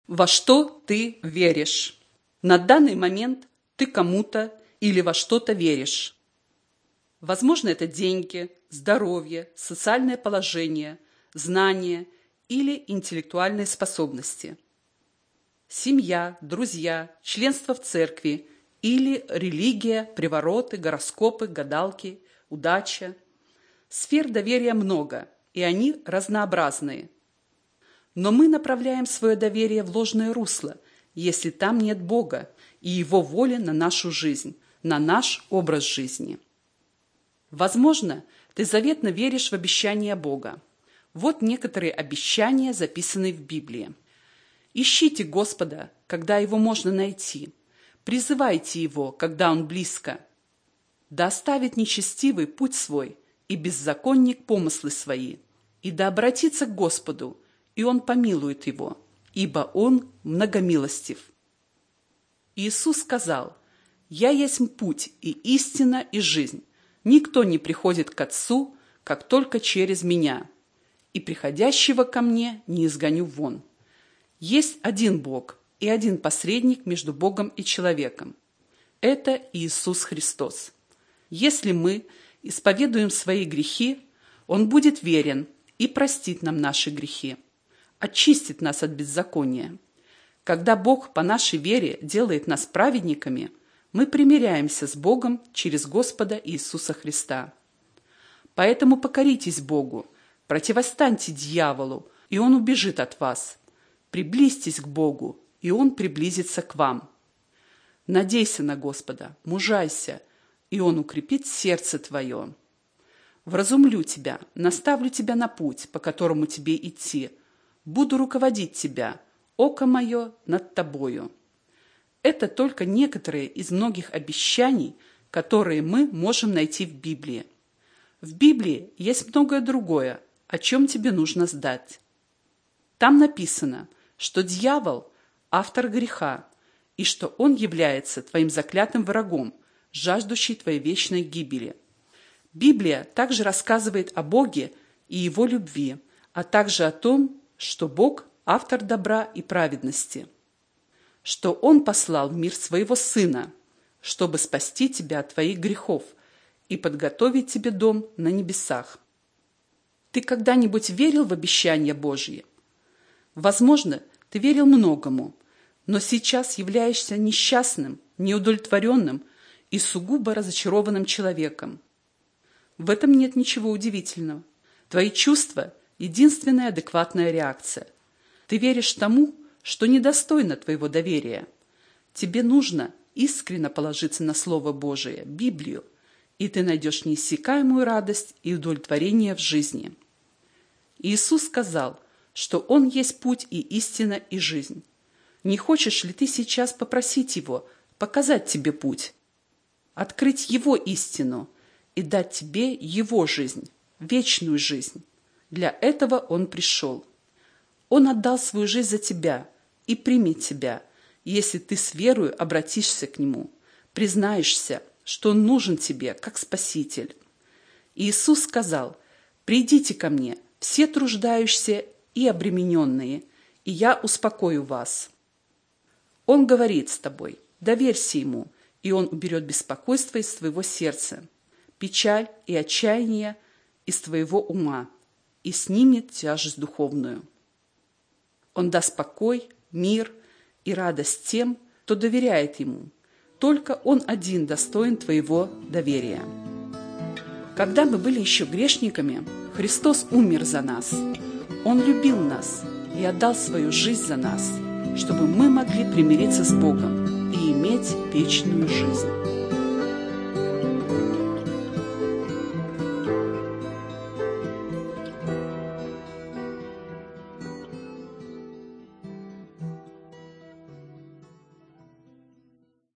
Во что ты веришь? На данный момент ты кому-то или во что-то веришь. Возможно, это деньги, здоровье, социальное положение, знания или интеллектуальные способности. Семья, друзья, членство в церкви или религия, привороты, гороскопы, гадалки, удача. Сфер доверия много, и они разнообразные. Но мы направляем свое доверие в ложное русло, если там нет Бога и Его воли на нашу жизнь, на наш образ жизни. Возможно, ты заветно веришь в обещания Бога. Вот некоторые обещания, записанные в Библии. Ищите Господа, когда Его можно найти. Призывайте Его, когда Он близко. Да оставит нечестивый путь свой и беззаконник помыслы свои, и да обратится к Господу, и Он помилует его, ибо Он многомилостив. Иисус сказал: «Я есть путь и истина и жизнь. Никто не приходит к Отцу, как только через Меня, и приходящего ко Мне не изгоню вон». Есть один Бог и один посредник между Богом и человеком. Это Иисус Христос. Если мы исповедуем свои грехи, Он будет верен и простит нам наши грехи, очистит нас от беззакония. Когда Бог по нашей вере делает нас праведниками, мы примиряемся с Богом через Господа Иисуса Христа. Поэтому покоритесь Богу, противостаньте дьяволу, и он убежит от вас. Приблизьтесь к Богу, и Он приблизится к вам. Надейся на Господа, мужайся, и Он укрепит сердце твое. Вразумлю тебя, наставлю тебя на путь, по которому тебе идти. Буду руководить тебя, око мое над тобою. Это только некоторые из многих обещаний, которые мы можем найти в Библии. В Библии есть многое другое, о чем тебе нужно знать. Там написано, что дьявол – автор греха, и что он является твоим заклятым врагом, жаждущий твоей вечной гибели. Библия также рассказывает о Боге и Его любви, а также о том, что Бог – автор добра и праведности, что Он послал в мир Своего Сына, чтобы спасти тебя от твоих грехов и подготовить тебе дом на небесах. Ты когда-нибудь верил в обещания Божьи? Возможно, ты верил многому, но сейчас являешься несчастным, неудовлетворенным и сугубо разочарованным человеком. В этом нет ничего удивительного. Твои чувства – единственная адекватная реакция. Ты веришь тому, что недостойно твоего доверия. Тебе нужно искренне положиться на Слово Божие, Библию, и ты найдешь неиссякаемую радость и удовлетворение в жизни. Иисус сказал, что Он есть путь и истина и жизнь. Не хочешь ли ты сейчас попросить Его показать тебе путь, открыть Его истину и дать тебе Его жизнь, вечную жизнь? Для этого Он пришел. Он отдал свою жизнь за тебя и примет тебя, если ты с верою обратишься к Нему, признаешься, что Он нужен тебе, как Спаситель. Иисус сказал: «Придите ко мне, все труждающиеся и обремененные, и я успокою вас». Он говорит с тобой: доверься Ему, и Он уберет беспокойство из твоего сердца, печаль и отчаяние из твоего ума и снимет тяжесть духовную. Он даст покой, мир и радость тем, кто доверяет Ему. Только Он один достоин твоего доверия. Когда мы были еще грешниками, Христос умер за нас. Он любил нас и отдал свою жизнь за нас, чтобы мы могли примириться с Богом и иметь вечную жизнь.